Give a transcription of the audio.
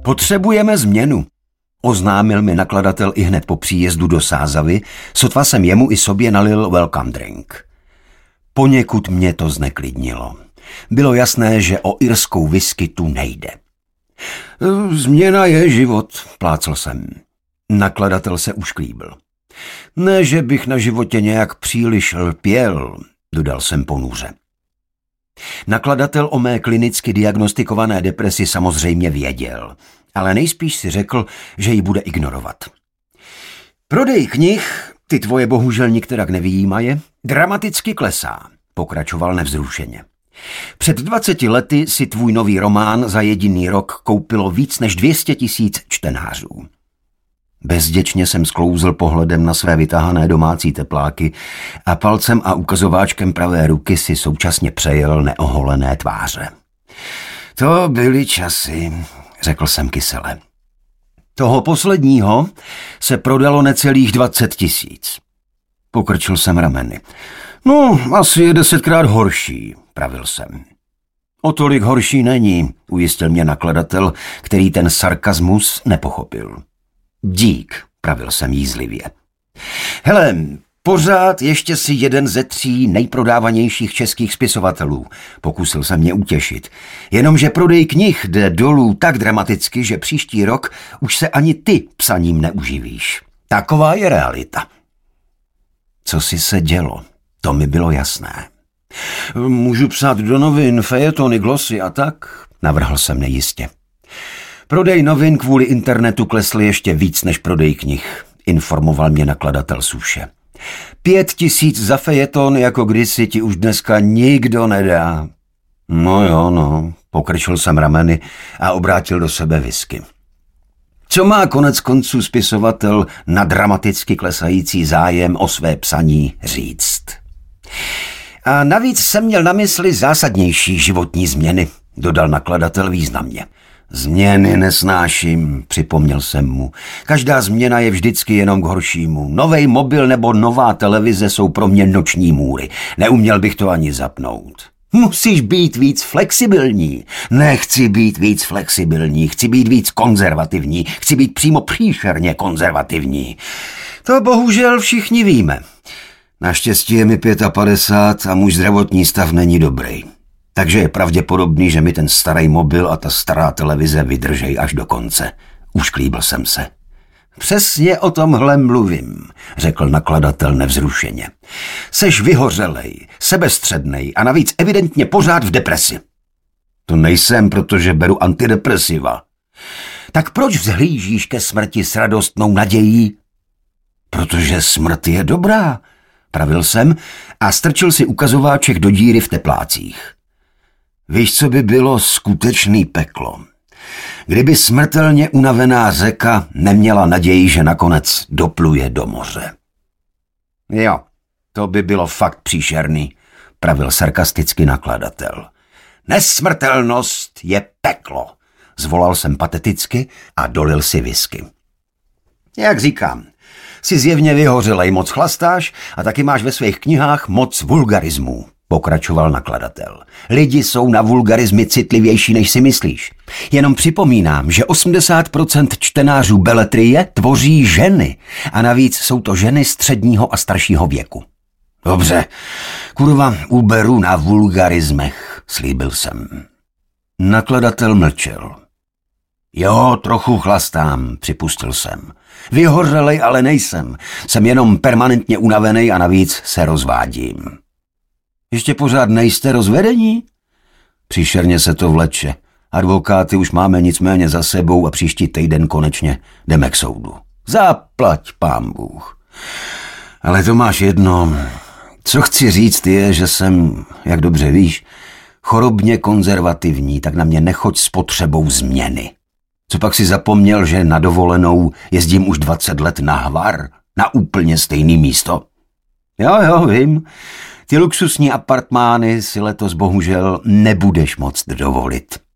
Potřebujeme změnu, oznámil mi nakladatel ihned po příjezdu do Sázavy, sotva jsem jemu i sobě nalil welcome drink. Poněkud mě to zneklidnilo. Bylo jasné, že o irskou whisky tu nejde. Změna je život, plácl jsem. Nakladatel se ušklíbil. Ne, že bych na životě nějak příliš lpěl, dodal jsem ponuře. Nakladatel o mé klinicky diagnostikované depresi samozřejmě věděl, ale nejspíš si řekl, že ji bude ignorovat. Prodej knih, ty tvoje bohužel nikterak nevyjímaje, dramaticky klesá, pokračoval nevzrušeně. Před 20 lety si tvůj nový román za jediný rok koupilo víc než 200 000 čtenářů. Bezděčně jsem sklouzl pohledem na své vytahané domácí tepláky a palcem a ukazováčkem pravé ruky si současně přejel neoholené tváře. To byly časy, řekl jsem kysele. Toho posledního se prodalo necelých 20 000. Pokrčil jsem rameny. No, asi je 10krát horší, pravil jsem. O tolik horší není, ujistil mě nakladatel, který ten sarkazmus nepochopil. Dík, pravil jsem jízlivě. Hele, pořád ještě si jeden ze 3 nejprodávanějších českých spisovatelů, pokusil jsem mě utěšit. Jenomže prodej knih jde dolů tak dramaticky, že příští rok už se ani ty psaním neuživíš. Taková je realita. Co si se dělo, to mi bylo jasné. Můžu psát do novin, fejetony, glosy a tak, navrhl jsem nejistě. Prodej novin kvůli internetu klesl ještě víc než prodej knih, informoval mě nakladatel Suše. 5 000 za fejeton jako kdysi ti už dneska nikdo nedá. No jo, no, pokrčil jsem rameny a obrátil do sebe whisky. Co má konec konců spisovatel na dramaticky klesající zájem o své psaní říct? A navíc jsem měl na mysli zásadnější životní změny, dodal nakladatel významně. Změny nesnáším, připomněl jsem mu. Každá změna je vždycky jenom k horšímu. Novej mobil nebo nová televize jsou pro mě noční můry. Neuměl bych to ani zapnout. Musíš být víc flexibilní. Nechci být víc flexibilní, chci být víc konzervativní, chci být přímo příšerně konzervativní. To bohužel všichni víme. Naštěstí je mi 55 a můj zdravotní stav není dobrý. Takže je pravděpodobný, že mi ten starý mobil a ta stará televize vydržej až do konce. Ušklíbil jsem se. Přesně o tomhle mluvím, řekl nakladatel nevzrušeně. Seš vyhořelej, sebestřednej a navíc evidentně pořád v depresi. To nejsem, protože beru antidepresiva. Tak proč vzhlížíš ke smrti s radostnou nadějí? Protože smrt je dobrá, pravil jsem a strčil si ukazováček do díry v teplácích. Víš, co by bylo skutečný peklo? Kdyby smrtelně unavená řeka neměla naději, že nakonec dopluje do moře. Jo, to by bylo fakt příšerný, pravil sarkasticky nakladatel. Nesmrtelnost je peklo, zvolal jsem pateticky a dolil si whisky. Jak říkám, jsi zjevně vyhořelej, moc chlastáš a taky máš ve svých knihách moc vulgarismů, pokračoval nakladatel. Lidi jsou na vulgarizmy citlivější, než si myslíš. Jenom připomínám, že 80% čtenářů beletrie tvoří ženy a navíc jsou to ženy středního a staršího věku. Dobře, kurva, uberu na vulgarismech, slíbil jsem. Nakladatel mlčel. Jo, trochu chlastám, připustil jsem. Vyhořelej ale nejsem. Jsem jenom permanentně unavený a navíc se rozvádím. Ještě pořád nejste rozvedení? Příšerně se to vleče. Advokáty už máme nicméně za sebou a příští týden konečně jdeme k soudu. Zaplať pán Bůh. Ale to máš jedno. Co chci říct je, že jsem, jak dobře víš, chorobně konzervativní, tak na mě nechoď s potřebou změny. Co pak si zapomněl, že na dovolenou jezdím už 20 let na Hvar, na úplně stejný místo? Jo, vím. Ty luxusní apartmány si letos bohužel nebudeš moct dovolit.